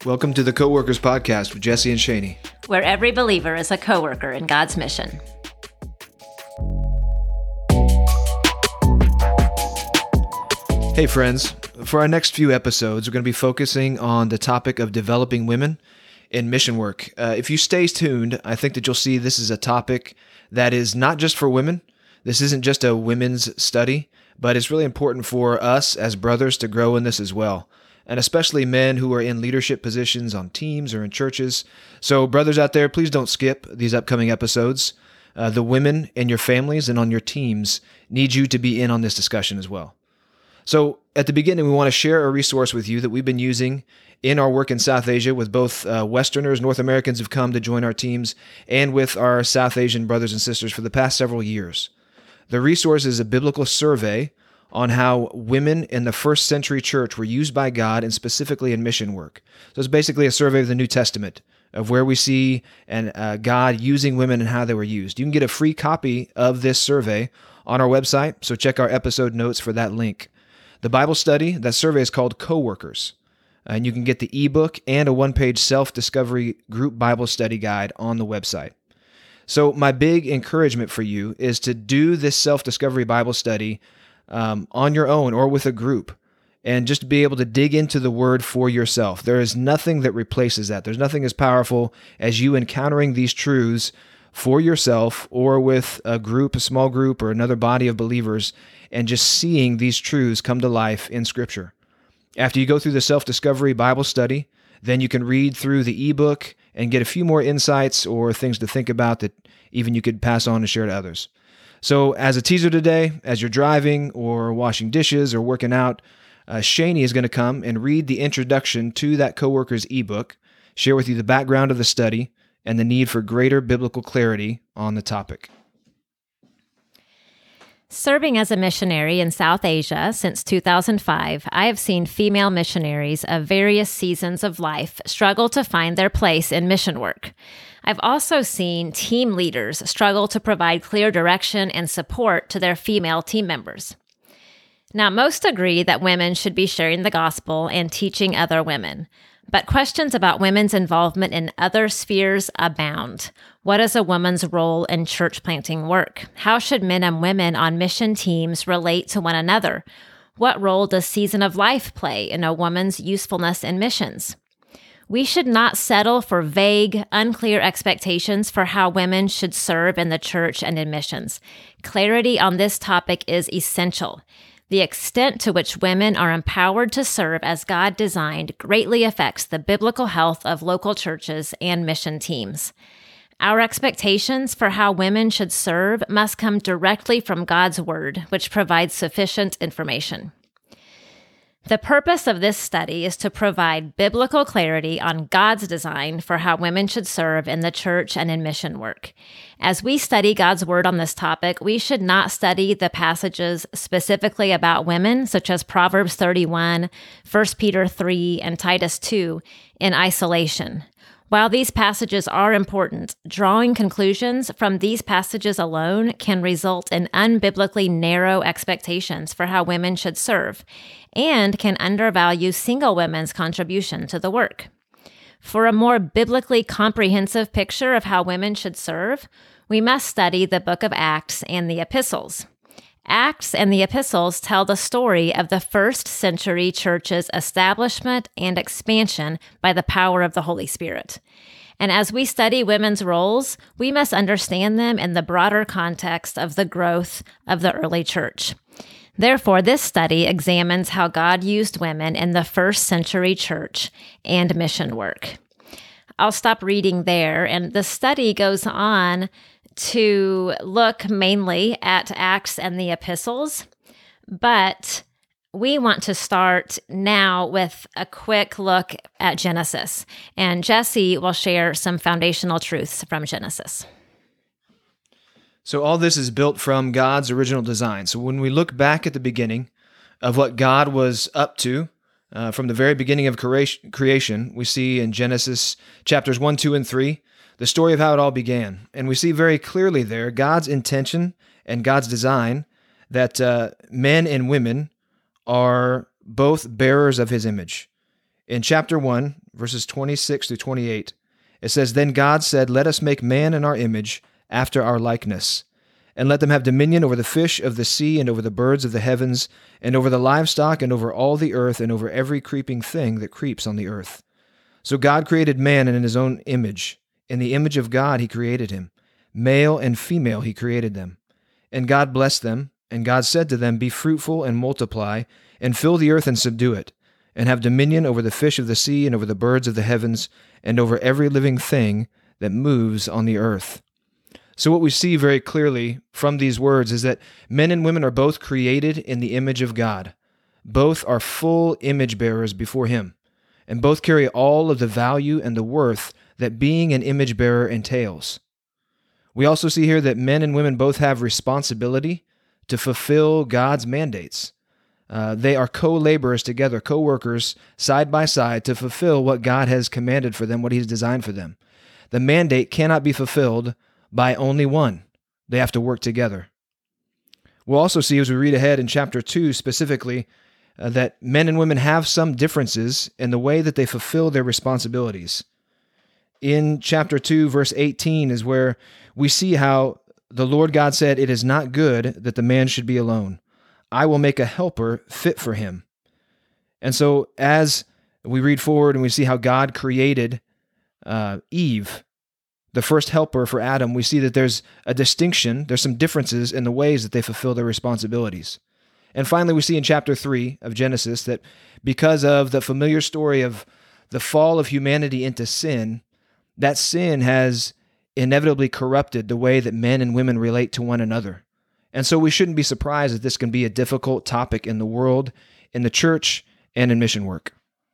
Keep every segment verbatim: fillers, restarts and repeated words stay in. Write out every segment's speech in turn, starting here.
Welcome to the Co-Workers Podcast with Jesse and Shani, where every believer is a co-worker in God's mission. Hey friends, for our next few episodes, we're going to be focusing on the topic of developing women in mission work. Uh, if you stay tuned, I think that you'll see this is a topic that is not just for women. This isn't just a women's study, but it's really important for us as brothers to grow in this as well, and especially men who are in leadership positions on teams or in churches. So brothers out there, please don't skip these upcoming episodes. Uh, the women in your families and on your teams need you to be in on this discussion as well. So at the beginning, we want to share a resource with you that we've been using in our work in South Asia with both uh, Westerners, North Americans who've come to join our teams, and with our South Asian brothers and sisters for the past several years. The resource is a biblical survey on how women in the first century church were used by God and specifically in mission work. So it's basically a survey of the New Testament of where we see and uh, God using women and how they were used. You can get a free copy of this survey on our website, so check our episode notes for that link. The Bible study, that survey is called Co-Workers, and you can get the ebook and a one-page self-discovery group Bible study guide on the website. So my big encouragement for you is to do this self-discovery Bible study um, on your own or with a group, and just be able to dig into the Word for yourself. There is nothing that replaces that. There's nothing as powerful as you encountering these truths for yourself or with a group, a small group, or another body of believers, and just seeing these truths come to life in Scripture. After you go through the self-discovery Bible study, then you can read through the ebook and get a few more insights or things to think about that even you could pass on and share to others. So as a teaser today, as you're driving or washing dishes or working out, uh, Shani is going to come and read the introduction to that Co-Workers ebook, share with you the background of the study, and the need for greater biblical clarity on the topic. Serving as a missionary in South Asia since two thousand five, I have seen female missionaries of various seasons of life struggle to find their place in mission work. I've also seen team leaders struggle to provide clear direction and support to their female team members. Now, most agree that women should be sharing the gospel and teaching other women, but questions about women's involvement in other spheres abound. What is a woman's role in church planting work? How should men and women on mission teams relate to one another? What role does season of life play in a woman's usefulness in missions? We should not settle for vague, unclear expectations for how women should serve in the church and in missions. Clarity on this topic is essential. The extent to which women are empowered to serve as God designed greatly affects the biblical health of local churches and mission teams. Our expectations for how women should serve must come directly from God's Word, which provides sufficient information. The purpose of this study is to provide biblical clarity on God's design for how women should serve in the church and in mission work. As we study God's Word on this topic, we should not study the passages specifically about women, such as Proverbs thirty-one, First Peter three, and Titus two, in isolation. While these passages are important, drawing conclusions from these passages alone can result in unbiblically narrow expectations for how women should serve, and can undervalue single women's contribution to the work. For a more biblically comprehensive picture of how women should serve, we must study the book of Acts and the epistles. Acts and the epistles tell the story of the first century church's establishment and expansion by the power of the Holy Spirit. And as we study women's roles, we must understand them in the broader context of the growth of the early church. Therefore, this study examines how God used women in the first century church and mission work. I'll stop reading there, and the study goes on to look mainly at Acts and the epistles, but we want to start now with a quick look at Genesis, and Jesse will share some foundational truths from Genesis. So all this is built from God's original design. So when we look back at the beginning of what God was up to, uh, from the very beginning of creation, we see in Genesis chapters one, two, and three, the story of how it all began. And we see very clearly there God's intention and God's design that uh, men and women are both bearers of His image. In chapter one, verses twenty-six through twenty-eight, it says, "Then God said, 'Let us make man in our image, after our likeness, and let them have dominion over the fish of the sea and over the birds of the heavens and over the livestock and over all the earth and over every creeping thing that creeps on the earth.' So God created man in his own image. In the image of God he created him. Male and female he created them. And God blessed them, and God said to them, 'Be fruitful and multiply, and fill the earth and subdue it, and have dominion over the fish of the sea and over the birds of the heavens and over every living thing that moves on the earth.'" So what we see very clearly from these words is that men and women are both created in the image of God. Both are full image bearers before him, and both carry all of the value and the worth that being an image bearer entails. We also see here that men and women both have responsibility to fulfill God's mandates. Uh, they are co-laborers together, co-workers, side by side, to fulfill what God has commanded for them, what he's designed for them. The mandate cannot be fulfilled by only one. They have to work together. We'll also see as we read ahead in chapter two specifically uh, that men and women have some differences in the way that they fulfill their responsibilities. In chapter two, verse eighteen is where we see how the Lord God said, "It is not good that the man should be alone. I will make a helper fit for him." And so as we read forward and we see how God created uh, Eve, the first helper for Adam, we see that there's a distinction, there's some differences in the ways that they fulfill their responsibilities. And finally, we see in chapter three of Genesis that because of the familiar story of the fall of humanity into sin, that sin has inevitably corrupted the way that men and women relate to one another. And so we shouldn't be surprised that this can be a difficult topic in the world, in the church, and in mission work.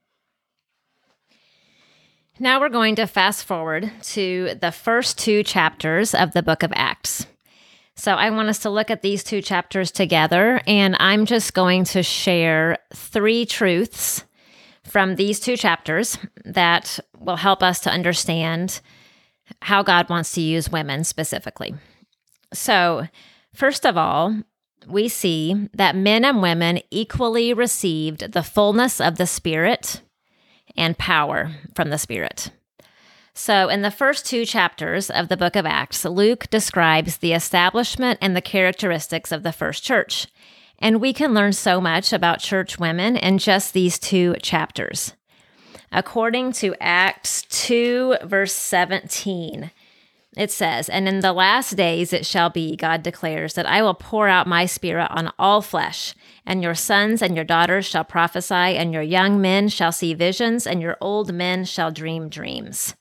Now we're going to fast forward to the first two chapters of the book of Acts. So I want us to look at these two chapters together, and I'm just going to share three truths from these two chapters that will help us to understand how God wants to use women specifically. So, first of all, we see that men and women equally received the fullness of the Spirit and power from the Spirit. So in the first two chapters of the book of Acts, Luke describes the establishment and the characteristics of the first church. And we can learn so much about church women in just these two chapters. According to Acts two, verse seventeen, it says, "And in the last days it shall be, God declares, that I will pour out my Spirit on all flesh, and your sons and your daughters shall prophesy, and your young men shall see visions, and your old men shall dream dreams."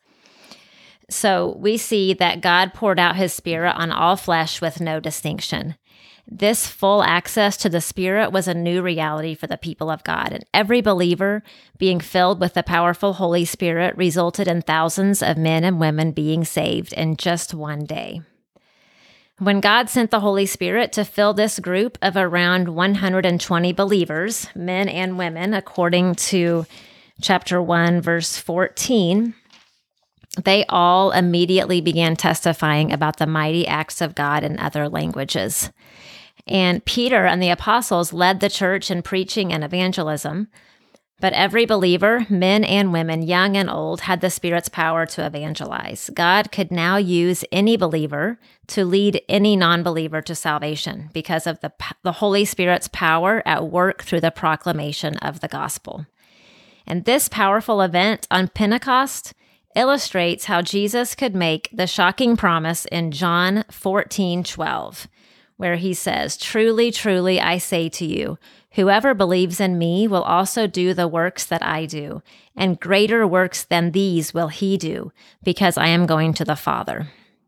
So we see that God poured out his Spirit on all flesh with no distinction. This full access to the Spirit was a new reality for the people of God, and every believer being filled with the powerful Holy Spirit resulted in thousands of men and women being saved in just one day. When God sent the Holy Spirit to fill this group of around one hundred twenty believers, men and women, according to chapter one, verse fourteen, they all immediately began testifying about the mighty acts of God in other languages. And Peter and the apostles led the church in preaching and evangelism. But every believer, men and women, young and old, had the Spirit's power to evangelize. God could now use any believer to lead any non-believer to salvation because of the, the Holy Spirit's power at work through the proclamation of the gospel. And this powerful event on Pentecost illustrates how Jesus could make the shocking promise in John fourteen twelve, where he says, "Truly, truly, I say to you, whoever believes in me will also do the works that I do, and greater works than these will he do, because I am going to the Father."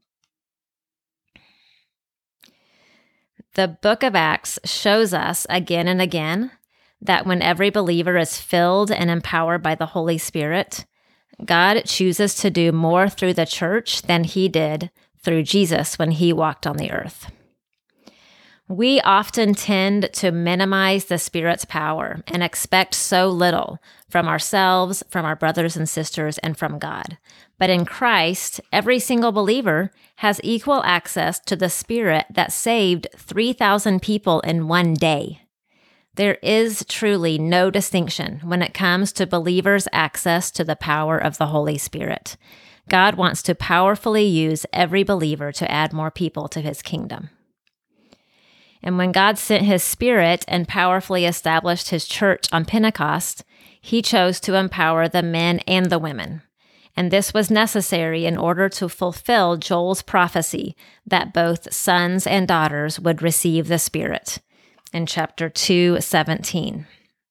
The book of Acts shows us again and again that when every believer is filled and empowered by the Holy Spirit, God chooses to do more through the church than he did through Jesus when he walked on the earth. We often tend to minimize the Spirit's power and expect so little from ourselves, from our brothers and sisters, and from God. But in Christ, every single believer has equal access to the Spirit that saved three thousand people in one day. There is truly no distinction when it comes to believers' access to the power of the Holy Spirit. God wants to powerfully use every believer to add more people to his kingdom. And when God sent his Spirit and powerfully established his church on Pentecost, he chose to empower the men and the women. And this was necessary in order to fulfill Joel's prophecy that both sons and daughters would receive the Spirit in chapter two seventeen.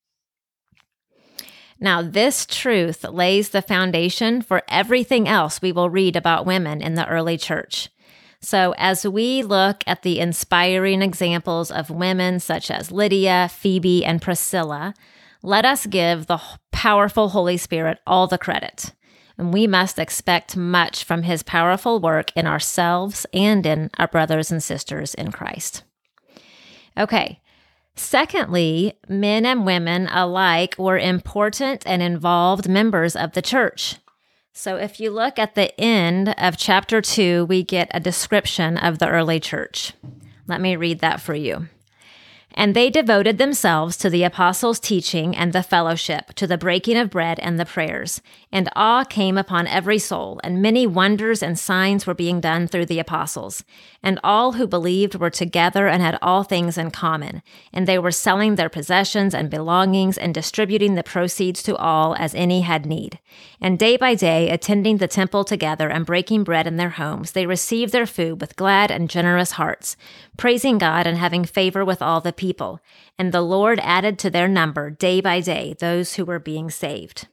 Now, this truth lays the foundation for everything else we will read about women in the early church. So as we look at the inspiring examples of women such as Lydia, Phoebe, and Priscilla, let us give the powerful Holy Spirit all the credit. And we must expect much from his powerful work in ourselves and in our brothers and sisters in Christ. Okay. Secondly, men and women alike were important and involved members of the church. So if you look at the end of chapter two, we get a description of the early church. Let me read that for you. And they devoted themselves to the apostles' teaching and the fellowship, to the breaking of bread and the prayers. And awe came upon every soul, and many wonders and signs were being done through the apostles. And all who believed were together and had all things in common. And they were selling their possessions and belongings and distributing the proceeds to all as any had need. And day by day, attending the temple together and breaking bread in their homes, they received their food with glad and generous hearts, praising God and having favor with all the people. people, and the Lord added to their number day by day those who were being saved.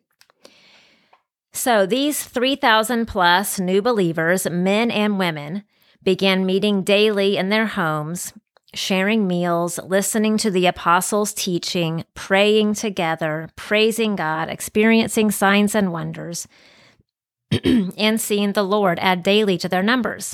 So these three thousand plus new believers, men and women, began meeting daily in their homes, sharing meals, listening to the apostles' teaching, praying together, praising God, experiencing signs and wonders, and seeing the Lord add daily to their numbers.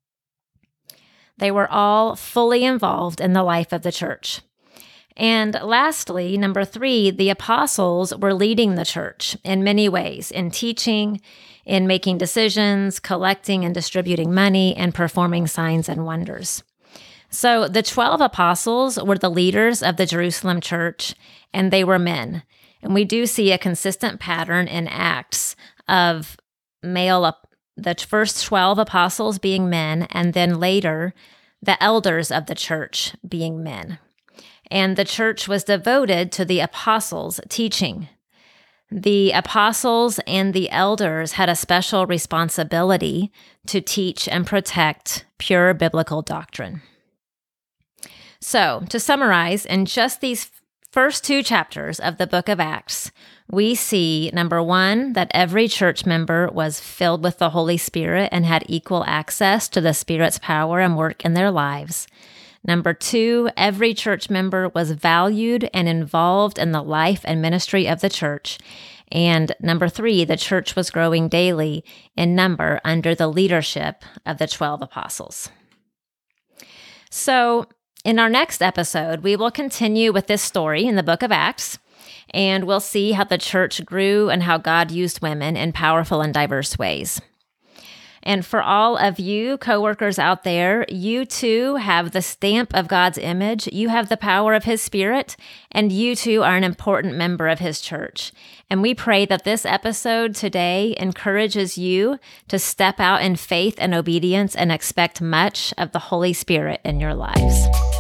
They were all fully involved in the life of the church. And lastly, number three, the apostles were leading the church in many ways, in teaching, in making decisions, collecting and distributing money, and performing signs and wonders. So the twelve apostles were the leaders of the Jerusalem church, and they were men. And we do see a consistent pattern in Acts of male the first twelve apostles being men, and then later, the elders of the church being men. And the church was devoted to the apostles' teaching. The apostles and the elders had a special responsibility to teach and protect pure biblical doctrine. So, to summarize, in just these first two chapters of the book of Acts, we see, number one, that every church member was filled with the Holy Spirit and had equal access to the Spirit's power and work in their lives. Number two, every church member was valued and involved in the life and ministry of the church. And number three, the church was growing daily in number under the leadership of the twelve apostles. So, in our next episode, we will continue with this story in the book of Acts, and we'll see how the church grew and how God used women in powerful and diverse ways. And for all of you coworkers out there, you too have the stamp of God's image. You have the power of His Spirit, and you too are an important member of His church. And we pray that this episode today encourages you to step out in faith and obedience and expect much of the Holy Spirit in your lives.